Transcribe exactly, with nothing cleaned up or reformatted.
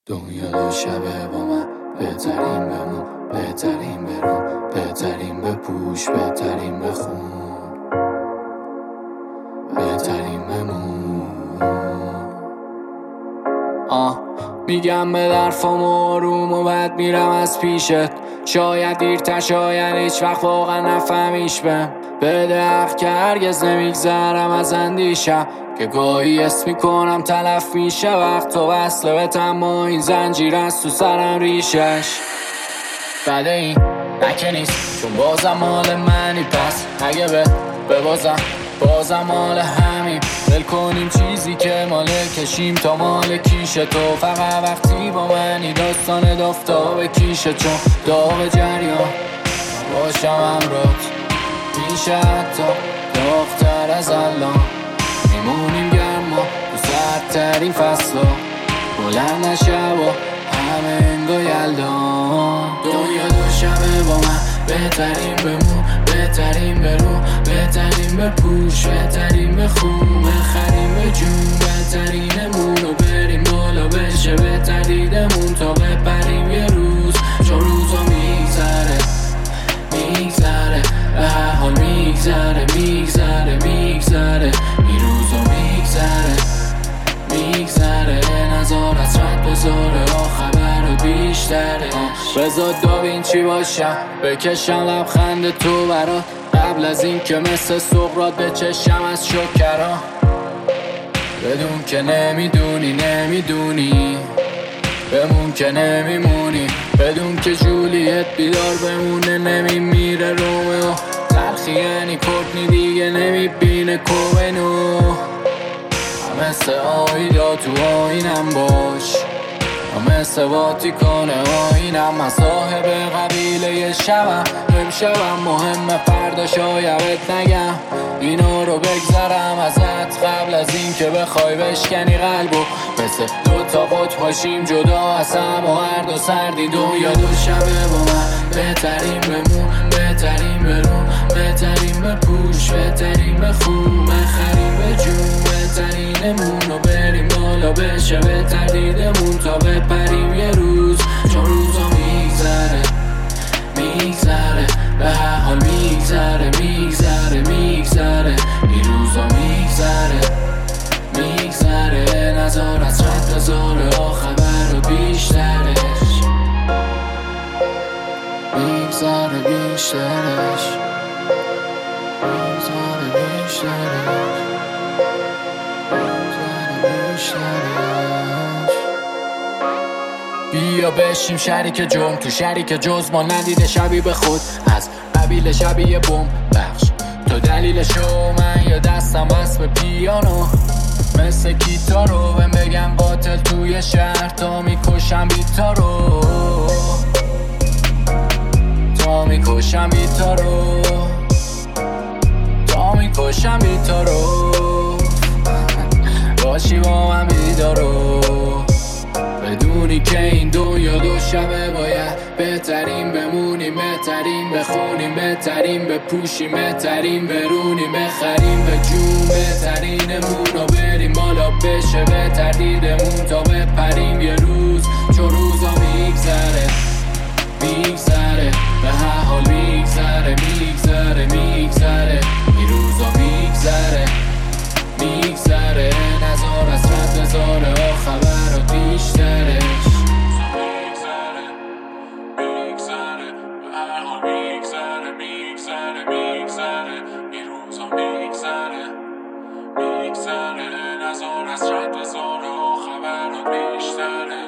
دنیا دو شبه با من، بهترین بمون، بهترین برو، بهترین بپوش، بهترین بخون، بهترین بمون. آه میگم به درفام آروم و بعد میرم از پیشت. شاید دیرتر، شاید هیچ وقت واقعا نفهمیش بهم. بده حق که هرگز نمیگذرم از اندیشم، که گاهی اسم میکنم تلف میشه وقت و وصله به تما این زنجیر از تو سرم ریشش. بده این نکه نیست چون بازم مال منی، پس اگه به ببازم بازم مال همین. ول کنیم چیزی که مال کشیم تا مال کیش تو. فقط وقتی با منی داستان دافتاب کیشه، چون داغ جریان باشم همراهت میشه حتی داغ‌تر از الان. میمونیم گرما تو سردترین فصلا، بلند نشب و همه انگاه یلدان. دنیا دو شبه با من، بهترین بمون، بهترین برو، بهترین بپوش، بهترین بخون، بخریم به جون، بهترینمون رو بریم بالا بشه بهتر دیدمون تا بپریم یه روز. چون روزا میگذره میگذره به هر حال میگذره میگذره میگذره این روزا میگذره میگذره. نظار از رد بذاره خبر بیشتره. بذار داوینچی باشم بکشم لبخند تو برات، قبل از این که مثل سقراط بچشم از شکرها. بدون که نمیدونی نمیدونی بمون که نمیمونی، بدون که جولیت بیدار بمونه نمیمیره رومئو. تلخی یعنی کورتنی دیگه نمیبینه کوینو. مثل آیدا تو آینم باش، مثل واتیکان آینم. من صاحب قبیله شبم، امشبم مهمه فردا شاید بهت نگم. اینا رو بگذرم ازت قبل از این که بخوای بشکنی قلبو. مثل دوتا قطب باشیم جدا از هم و هر دو سردی. دنیا دو شبه با من، بهترین بمون، بهترین برو، بهترین بپوش، بهترین بخون، بخریم به جون، بهترینمون رو بریم بالا بشه بهتر دیدمون تا بپریم یه روز. چون روزا میگذره میگذره به هر حال میگذره میگذره میگذره این روزا میگذره میگذره. نظار از رد بذاره خبر رو بیشترش میگذره بیشترش میگذره بیشترش بیا بشیم شریک جرم تو شریک جز ما ندیده شبیه به خود از قبیل شبیه بوم بخش. تو دلیلشو من یا دستم بس به پیانو مثل کیتا رو بهم بگم باطل توی شهر تا میکشم بیتا رو تا میکشم بیتا رو تا میکشم بیتا رو باشی با من بیدارو. بدونی که این دنیا دو شبه باید بهترین بمونیم، بهترین بخونیم، بهترین بپوشیم، بهترین برونیم، بخریم به جون، بهترینمون رو بریم بالا بشه بهتر دیدمون تا بپریم یه روز. چون روزا میگذره میگذره به هر حال میگذره میگذره میگذره این روزا میگذره میگذره. نظار از رد بذاره خبر رو بیشترش میگذره میگذره به هر حال میگذره میگذره میگذره این روزا میگذره میگذره. نظار از رد بذاره خبر رو بیشترش.